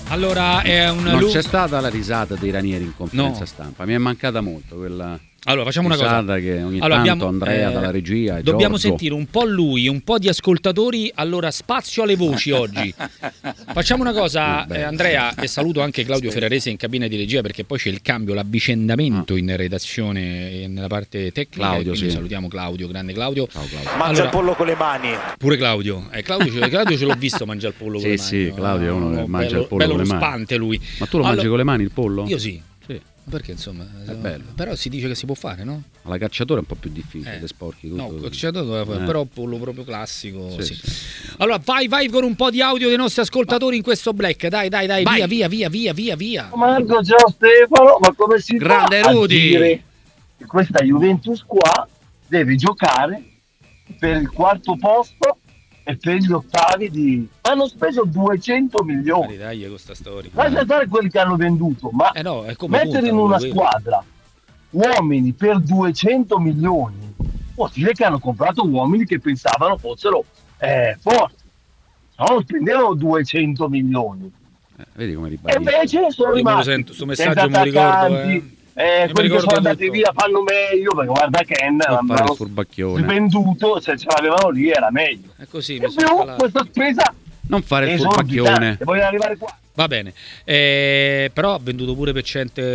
Allora non c'è stata la risata dei Ranieri in conferenza stampa, mi è mancata molto quella. Allora facciamo una cosa che ogni tanto Andrea dalla regia e dobbiamo Giorgio. sentire un po' lui, un po' di ascoltatori. Allora spazio alle voci oggi. Facciamo una cosa, Andrea, e saluto anche Claudio Ferrarese in cabina di regia, perché poi c'è il cambio, l'avvicendamento in redazione nella parte tecnica. Claudio, quindi salutiamo Claudio, grande Claudio. Ciao, Claudio. Mangia il pollo con le mani. Pure Claudio ce l'ho visto mangiare il pollo con le mani. Sì, Claudio è uno che mangia il pollo bello con le mani. Spante lui. Ma tu lo mangi con le mani il pollo? Io sì. Sì. Perché insomma è bello. Però si dice che si può fare, no? Alla cacciatore è un po' più difficile, le sporchi tutto. No, cacciatore però pollo proprio classico. Sì. Allora vai con un po' di audio dei nostri ascoltatori in questo black. Dai, vai. via. Marco, ciao Stefano, ma come si Grande fa Rudy. a dire che questa Juventus qua deve giocare per il quarto posto e per gli ottavi hanno speso 200 milioni. Dai, con sta storia. Lascia stare quelli che hanno venduto, ma è come mettere in una squadra uomini per 200 milioni vuol dire che hanno comprato uomini che pensavano fossero forti, non spendevano 200 milioni. Vedi come E ribadisce. invece sono rimasti sto messaggio me lo ricordo, quelli che sono andati via fanno meglio, perché guarda Ken hanno venduto, se ce l'avevano lì era meglio. È così. E più questa spesa non fare il furbacchione. Voglio arrivare qua. Va bene, però ha venduto pure per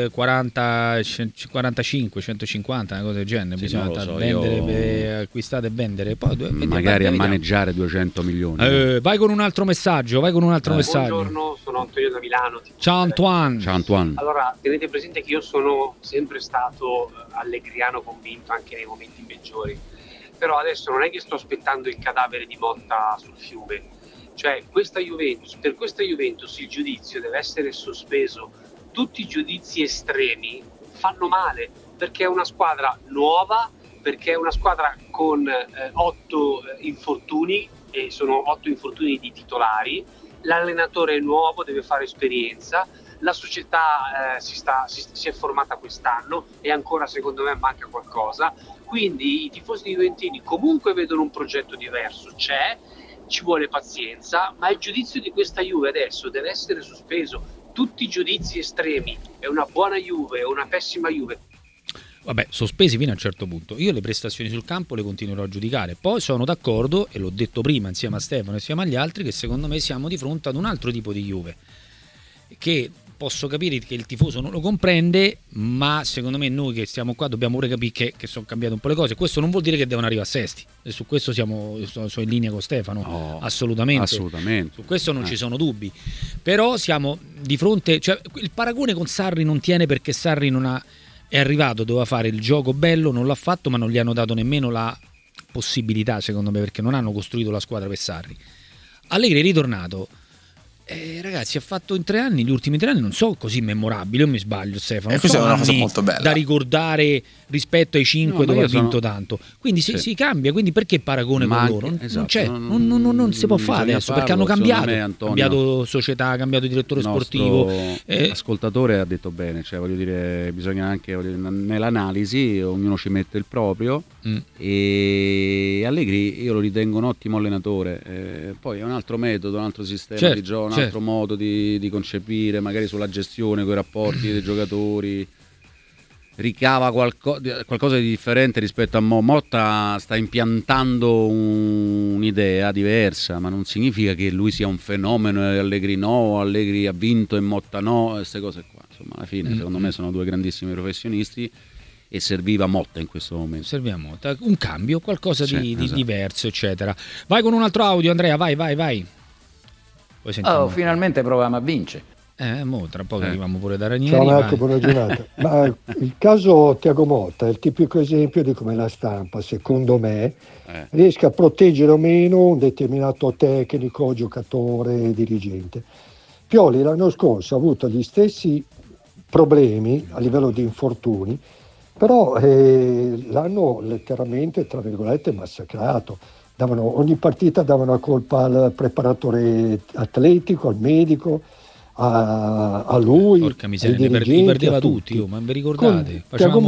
140, 145, 150, una cosa del genere. Bisogna vendere, acquistare e vendere. Poi magari a maneggiare 200 milioni. Vai con un altro messaggio. Buongiorno, sono Antonio da Milano. Ciao Antoine. Allora, tenete presente che io sono sempre stato allegriano convinto anche nei momenti peggiori. Però adesso non è che sto aspettando il cadavere di Motta sul fiume. Cioè, per questa Juventus il giudizio deve essere sospeso. Tutti i giudizi estremi fanno male, perché è una squadra nuova, perché è una squadra con 8 infortuni, e sono 8 infortuni di titolari. L'allenatore è nuovo, deve fare esperienza. La società si è formata quest'anno e ancora secondo me manca qualcosa. Quindi i tifosi juventini comunque vedono un progetto diverso, ci vuole pazienza, ma il giudizio di questa Juve adesso deve essere sospeso. Tutti i giudizi estremi, è una buona Juve o una pessima Juve. Vabbè, sospesi fino a un certo punto. Io le prestazioni sul campo le continuerò a giudicare. Poi sono d'accordo, e l'ho detto prima insieme a Stefano e insieme agli altri, che secondo me siamo di fronte ad un altro tipo di Juve, che posso capire che il tifoso non lo comprende, ma secondo me noi che stiamo qua dobbiamo pure capire che sono cambiate un po' le cose. Questo non vuol dire che devono arrivare a sesti, e su questo sono in linea con Stefano. Assolutamente. Su questo non ci sono dubbi, però siamo di fronte, cioè, il paragone con Sarri non tiene, perché Sarri è arrivato, doveva fare il gioco bello, non l'ha fatto, ma non gli hanno dato nemmeno la possibilità, secondo me, perché non hanno costruito la squadra per Sarri. Allegri è ritornato. Ragazzi, ha fatto in 3 anni, gli ultimi 3 anni non so così memorabili, o mi sbaglio Stefano? Questa è una cosa molto bella da ricordare rispetto ai 5 dove ha vinto tanto. Quindi si cambia, quindi perché paragone con loro? Non si può fare adesso, perché hanno cambiato società, ha cambiato direttore sportivo. Ascoltatore ha detto bene, cioè voglio dire, bisogna anche nell'analisi ognuno ci mette il proprio. E Allegri io lo ritengo un ottimo allenatore, poi è un altro metodo, un altro sistema di gioco, un altro modo di concepire, magari sulla gestione con i rapporti dei giocatori, ricava qualcosa di differente rispetto a Motta. Sta impiantando un'idea diversa, ma non significa che lui sia un fenomeno e Allegri no, Allegri ha vinto e Motta no, queste cose qua. Insomma, alla fine secondo me sono 2 grandissimi professionisti e serviva Motta in questo momento. Serviva Motta, un cambio, qualcosa di diverso, eccetera. Vai con un altro audio, Andrea, vai. Finalmente proviamo a vincere. Tra poco arriviamo pure da Ranieri. Ciao Marco, buona giornata. Ma il caso Thiago Motta è il tipico esempio di come la stampa, secondo me, riesca a proteggere o meno un determinato tecnico, giocatore, dirigente. Pioli l'anno scorso ha avuto gli stessi problemi a livello di infortuni, però l'hanno letteralmente, tra virgolette, massacrato. Ogni partita davano la colpa al preparatore atletico, al medico, a lui. Porca miseria, li perdeva tutti, ma vi ricordate? Facevamo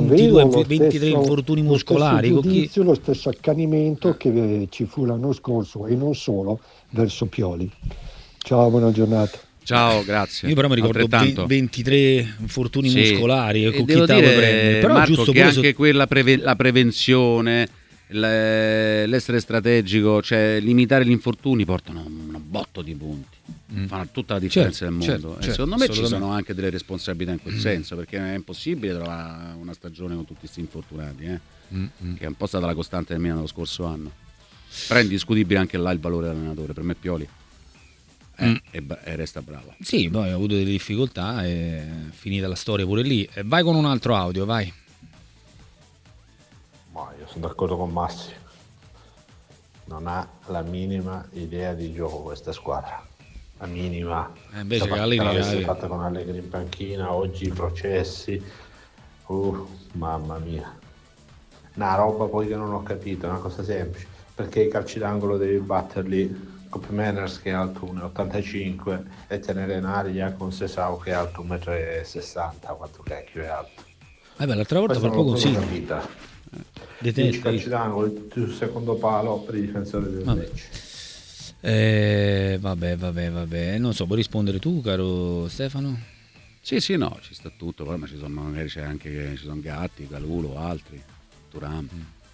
23 infortuni muscolari. Lo stesso accanimento che ci fu l'anno scorso, e non solo, verso Pioli. Ciao, buona giornata. Ciao, grazie. Io però mi ricordo Altrettanto. 23 infortuni muscolari, e con chi devo te la vuoi dire, prendere. Però Marco, giusto che pure anche quella la prevenzione, l'essere strategico, cioè limitare gli infortuni portano un botto di punti. Fanno tutta la differenza del mondo. certo, Secondo me ci sono anche delle responsabilità in quel senso, perché è impossibile trovare una stagione con tutti questi infortunati, che è un po' stata la costante del Milan lo scorso anno. Però è indiscutibile anche là il valore dell'allenatore. Per me Pioli e resta bravo. Sì, poi ha avuto delle difficoltà e finita la storia pure lì. Vai con un altro audio, vai. Ma io sono d'accordo con Massi. Non ha la minima idea di gioco questa squadra. La minima. Invece che Allegri l'avesse fatta con Allegri in panchina, oggi i processi. Mamma mia. Una roba poi che non ho capito, è una cosa semplice. Perché i calci d'angolo devi batterli Cop Manners che è alto 1,85 e tenere in aria con Sesao che è alto 1,60 m, quanto cacchio è alto. L'altra volta per poco sì. I calci d'angolo sul secondo palo per i difensori del Lecce. Vabbè. Non so, puoi rispondere tu, caro Stefano? Sì, no, ci sta tutto, poi ma magari ci sono Gatti, Calulo, altri, Thuram.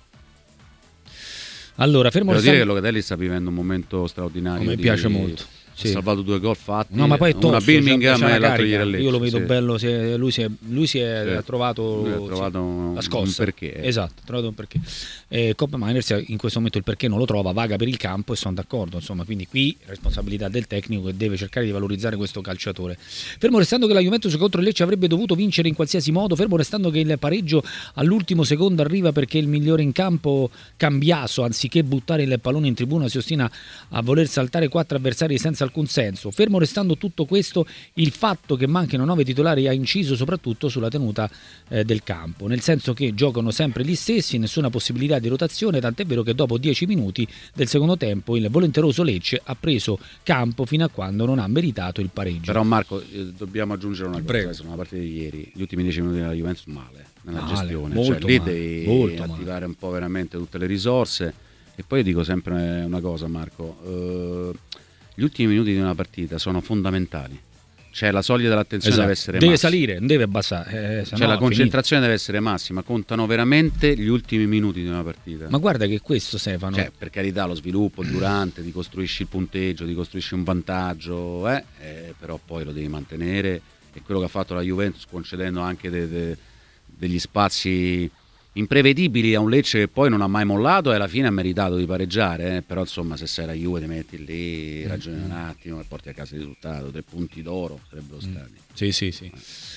Allora, fermo devo dire che Locatelli sta vivendo un momento straordinario. Mi piace molto. Ha salvato 2 gol fatti. No, ma poi è tosto, una Birmingham e l'altro ieri a Lecce. Io lo vedo bello, lui si è trovato la scossa. Un perché. Esatto, ha trovato un perché. Cop Miners in questo momento il perché non lo trova, vaga per il campo e sono d'accordo, insomma, quindi qui responsabilità del tecnico che deve cercare di valorizzare questo calciatore. Fermo restando che la Juventus contro il Lecce avrebbe dovuto vincere in qualsiasi modo, fermo restando che il pareggio all'ultimo secondo arriva perché il migliore in campo Cambiaso, anziché buttare il pallone in tribuna, si ostina a voler saltare 4 avversari senza alcun senso. Fermo restando tutto questo, il fatto che manchino 9 titolari ha inciso soprattutto sulla tenuta del campo, nel senso che giocano sempre gli stessi, nessuna possibilità di rotazione, tant'è vero che dopo 10 minuti del secondo tempo il volenteroso Lecce ha preso campo fino a quando non ha meritato il pareggio. Però Marco, dobbiamo aggiungere una cosa, sono la partita di ieri, gli ultimi 10 minuti della Juventus nella gestione, cioè lì devi attivare un po' veramente tutte le risorse. E poi io dico sempre una cosa, Marco, gli ultimi minuti di una partita sono fondamentali, cioè la soglia dell'attenzione deve essere deve massima. salire, non deve abbassare, cioè la concentrazione deve essere massima, contano veramente gli ultimi minuti di una partita. Ma guarda che questo, Stefano, cioè, per carità, lo sviluppo durante, ti costruisci il punteggio, ti costruisci un vantaggio, però poi lo devi mantenere, e quello che ha fatto la Juventus concedendo anche degli spazi imprevedibili a un Lecce che poi non ha mai mollato e alla fine ha meritato di pareggiare, però insomma se sei la Juve ti metti lì, ragioni un attimo e porti a casa il risultato, 3 punti d'oro sarebbero stati. Sì.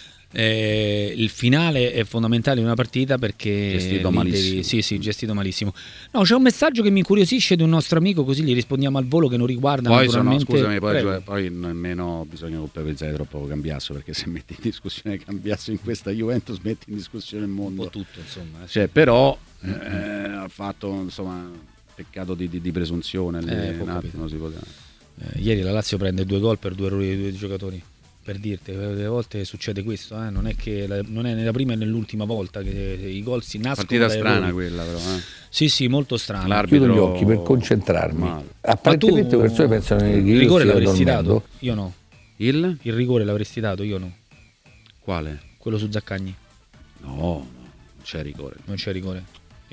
Il finale è fondamentale in una partita perché gestito malissimo. Gestito malissimo. No, c'è un messaggio che mi incuriosisce di un nostro amico, così gli rispondiamo al volo, che non riguarda poi naturalmente. Poi nemmeno bisogna colpevolizzare troppo Cambiasso, perché se metti in discussione Cambiasso in questa Juventus metti in discussione il mondo, un po' tutto, insomma. Cioè, però ha fatto, insomma, peccato di presunzione, un attimo si poteva. Ieri la Lazio prende 2 gol per 2 errori di 2 giocatori. Per dirti, a volte succede questo, non è che non è nella prima e nell'ultima volta che i gol si nascono. Partita strana quella, però. Sì, molto strana. L'arbitro... Chiudo gli occhi per concentrarmi. Apparentemente le persone pensano che il rigore l'avresti dato? Io no. Il rigore l'avresti dato? Io no. Quale? Quello su Zaccagni. No, non c'è rigore. Non c'è rigore.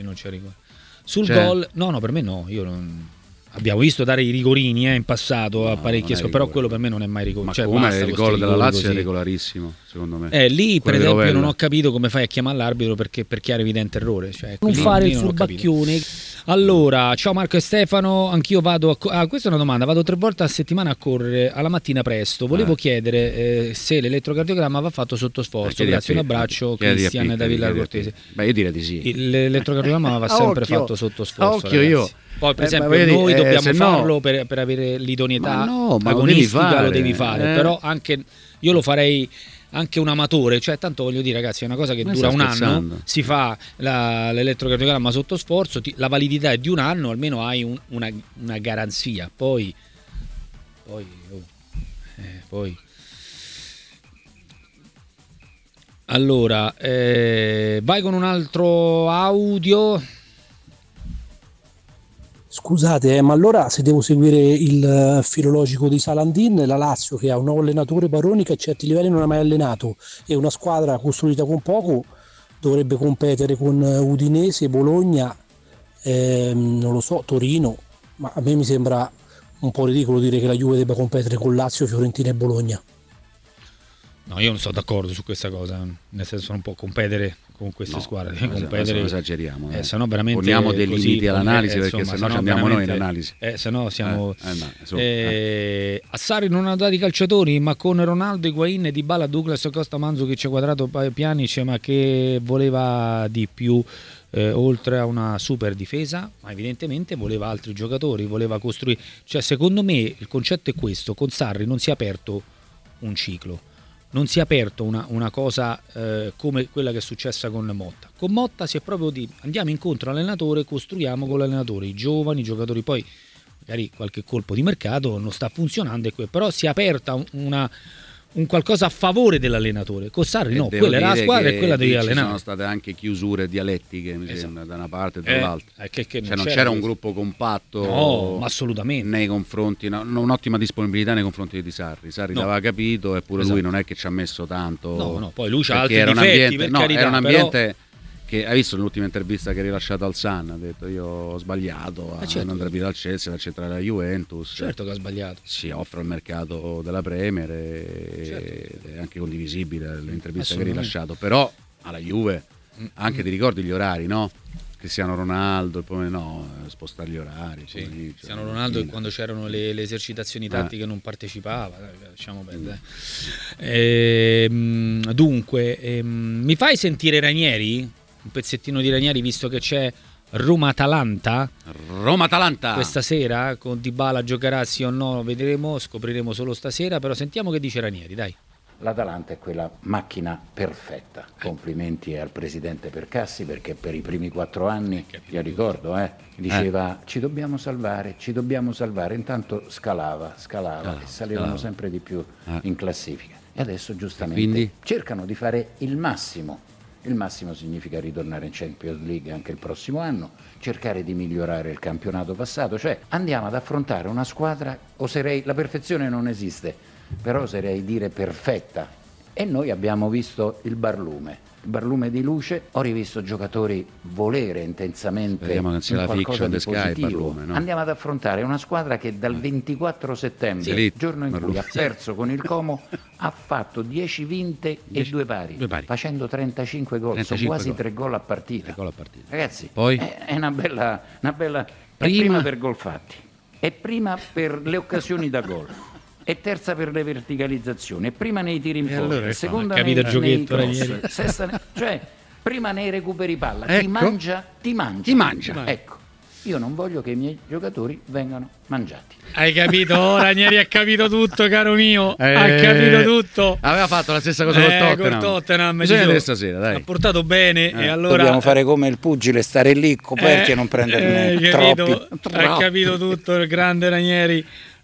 Sul gol, no, per me no. Io non... Abbiamo visto dare i rigorini in passato a parecchie squadre, però quello per me non è mai rigore. Ma come il gol della Lazio è regolarissimo, secondo me. Lì per esempio non ho capito come fai a chiamare l'arbitro perché ha evidente errore. Cioè, non fare il furbacchione. Allora, ciao Marco e Stefano, anch'io vado questa è una domanda, vado 3 volte a settimana a correre alla mattina presto. Volevo chiedere se l'elettrocardiogramma va fatto sotto sforzo. Grazie, un abbraccio, Cristian da Villa Cortese. Beh, io direi di sì. L'elettrocardiogramma va sempre fatto sotto sforzo. Occhio io. Poi per esempio noi dobbiamo farlo per avere l'idoneità agonistica, lo devi fare, però anche io lo farei anche un amatore, cioè tanto voglio dire ragazzi è una cosa che dura un anno, si fa l'elettrocardiogramma sotto sforzo, la validità è di un anno, almeno hai una garanzia, poi allora vai con un altro audio. Scusate, ma allora se devo seguire il filologico di Salandin, la Lazio, che ha un nuovo allenatore Baroni che a certi livelli non ha mai allenato, e una squadra costruita con poco, dovrebbe competere con Udinese, Bologna, non lo so, Torino, ma a me mi sembra un po' ridicolo dire che la Juve debba competere con Lazio, Fiorentina e Bologna. No, io non sono d'accordo su questa cosa, nel senso non può competere con queste squadre, competere, esageriamo, se no veramente poniamo dei limiti all'analisi, perché insomma, se no andiamo noi in analisi, se no siamo a Sarri non ha dato i calciatori, ma con Ronaldo, Higuain, Dybala, Douglas, Costa, Mandzukic, Quadrato, Pjanic, ma che voleva di più, oltre a una super difesa, ma evidentemente voleva altri giocatori, voleva costruire, cioè secondo me il concetto è questo: con Sarri non si è aperto un ciclo, non si è aperto una cosa come quella che è successa con Motta. Con Motta si è proprio di andiamo incontro all'allenatore, costruiamo con l'allenatore, i giovani, i giocatori, poi magari qualche colpo di mercato non sta funzionando, però si è aperta un qualcosa a favore dell'allenatore. Con Sarri no, quella era la squadra e quella devi allenare. Ci sono state anche chiusure dialettiche, mi sembra, da una parte e dall'altra. Non c'era un gruppo compatto, no, ma assolutamente, nei confronti, un'ottima disponibilità nei confronti di Sarri. Sarri l'aveva capito, eppure lui non è che ci ha messo tanto. No, poi lui c'ha altri difetti, per carità, era un ambiente che hai visto nell'ultima intervista che ha rilasciato al Sun, ha detto io ho sbagliato a non trapire al Chelsea, a centrare la Juventus. Certo che ha sbagliato. Si offre al mercato della Premier ed è anche condivisibile l'intervista che ha rilasciato, però alla Juve anche ti ricordi gli orari, no? Cristiano Ronaldo, poi spostare gli orari. Sì, Cristiano Ronaldo quando c'erano le esercitazioni tattiche non partecipava, lasciamo perdere. Dunque, mi fai sentire Ranieri? Un pezzettino di Ranieri, visto che c'è Roma-Atalanta questa sera, con Dybala giocherà sì o no, vedremo, scopriremo solo stasera, però sentiamo che dice Ranieri, dai. L'Atalanta è quella macchina perfetta. Complimenti al presidente Percassi, perché per i primi 4 anni, io ricordo, diceva ci dobbiamo salvare, intanto scalava e salivano sempre di più in classifica. E adesso giustamente cercano di fare il massimo. Il massimo significa ritornare in Champions League anche il prossimo anno, cercare di migliorare il campionato passato, cioè andiamo ad affrontare una squadra, la perfezione non esiste, però oserei dire perfetta, e noi abbiamo visto il barlume di luce, ho rivisto giocatori volere intensamente in qualcosa di positivo. Andiamo ad affrontare una squadra che dal 24 settembre, giorno in cui ha perso con il Como, ha fatto 10 vinte e 2 pari, facendo 35 gol, sono quasi 3 gol a partita. Ragazzi, poi è una bella prima per gol fatti, e prima per le occasioni da gol, e terza per le verticalizzazioni, e prima nei tiri in fuori, seconda nei cross, sesta cioè prima nei recuperi palla, ti mangia. Ecco, io non voglio che i miei giocatori vengano mangiati. Hai capito? Ranieri ha capito tutto, caro mio, ha capito tutto. Aveva fatto la stessa cosa col Tottenham. Bisogna stasera, dai. Ha portato bene e allora dobbiamo fare come il pugile, stare lì coperti e non prenderne troppi. Ha capito tutto il grande Ranieri.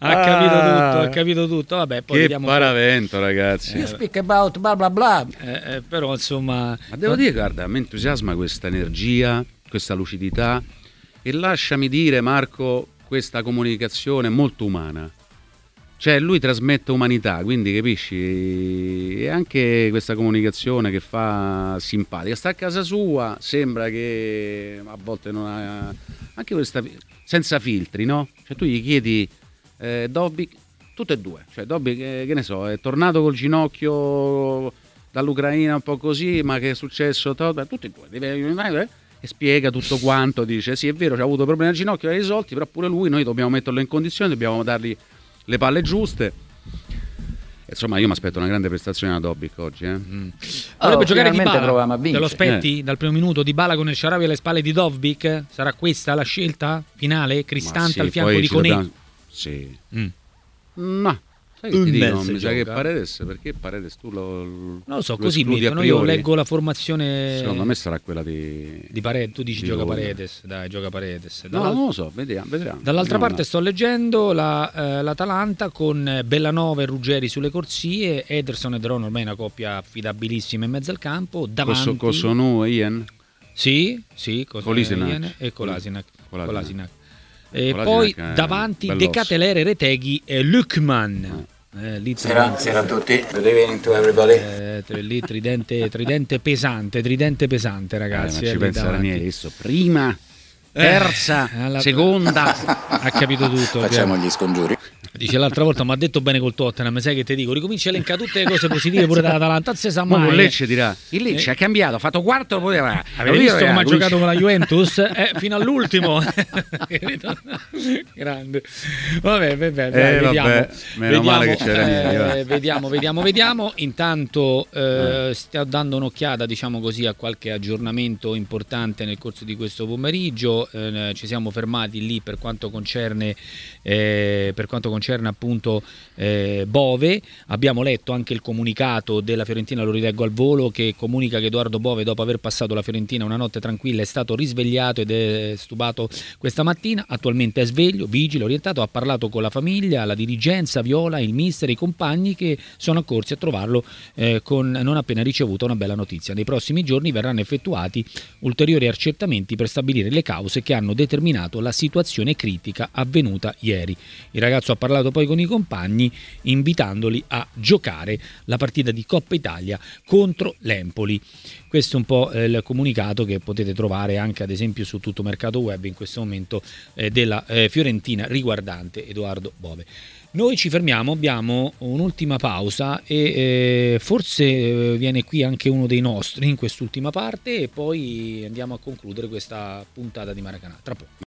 Ha capito tutto. Vabbè, poi che vediamo paravento, ragazzi. You speak about bla bla bla. Però insomma, ma devo dire, guarda, mi entusiasma questa energia, questa lucidità, e lasciami dire, Marco, questa comunicazione molto umana. Cioè lui trasmette umanità, quindi capisci, e anche questa comunicazione che fa simpatica. Sta a casa sua, sembra che a volte non ha anche questa, senza filtri, no? Cioè tu gli chiedi Dobby, tutte e due, cioè Dobby che ne so, è tornato col ginocchio dall'Ucraina un po' così, ma che è successo? Tutte e due, e spiega tutto quanto, dice sì è vero, c'ha avuto problemi al ginocchio, li ha risolti, però pure lui noi dobbiamo metterlo in condizione, dobbiamo dargli le palle giuste. Insomma, io mi aspetto una grande prestazione da Dobbik oggi. Vorrebbe giocare Dybala, te lo aspetti dal primo minuto? Dybala con il Shaarawy alle spalle di Dobbik? Sarà questa la scelta finale? Cristante al fianco di Koné? Sì. Ma sai che ti dico, mi sa che Paredes, perché Paredes tu non lo so, così mettono, io leggo la formazione. Secondo me sarà quella di Paredes. Tu dici gioca Paredes, dai, gioca Paredes. No, non lo so, vediamo. Dall'altra parte sto leggendo l'Atalanta con Bellanova e Ruggeri sulle corsie, Ederson e De Roon, ormai una coppia affidabilissima in mezzo al campo, davanti Kosunu e Ian? Sì, Kolasinac Ian e Kolasinac. E poi davanti De Keteler, Retegui e Lukman. Sera a tutti, good evening to everybody. Lì tridente pesante, ragazzi. Ma ci pensa Ranieri, prima, terza, seconda, ha capito tutto. Facciamo gli scongiuri. Dice l'altra volta, mi ha detto bene col Tottenham, sai che ti dico, ricomincia a elencare tutte le cose positive pure dall'Atalanta, non si sa mai. Il Lecce dirà, il Lecce ha cambiato, ha fatto quarto, avete visto come ha giocato con la Juventus? Fino all'ultimo. Grande. Vabbè, vediamo. Meno male che c'era vediamo. Intanto stiamo dando un'occhiata, diciamo così, a qualche aggiornamento importante nel corso di questo pomeriggio. Ci siamo fermati lì per quanto concerne appunto Bove. Abbiamo letto anche il comunicato della Fiorentina, lo rileggo al volo, che comunica che Edoardo Bove, dopo aver passato la Fiorentina una notte tranquilla, è stato risvegliato ed è stubato questa mattina. Attualmente è sveglio, vigile, orientato, ha parlato con la famiglia, la dirigenza viola, il mister, i compagni che sono accorsi a trovarlo non appena ricevuto una bella notizia. Nei prossimi giorni verranno effettuati ulteriori accertamenti per stabilire le cause che hanno determinato la situazione critica avvenuta ieri. Il ragazzo ha parlato poi con i compagni invitandoli a giocare la partita di Coppa Italia contro l'Empoli. Questo è un po' il comunicato che potete trovare anche ad esempio su tutto Mercato Web in questo momento della Fiorentina riguardante Edoardo Bove. Noi ci fermiamo, abbiamo un'ultima pausa e forse viene qui anche uno dei nostri in quest'ultima parte e poi andiamo a concludere questa puntata di Maracanã. Tra poco.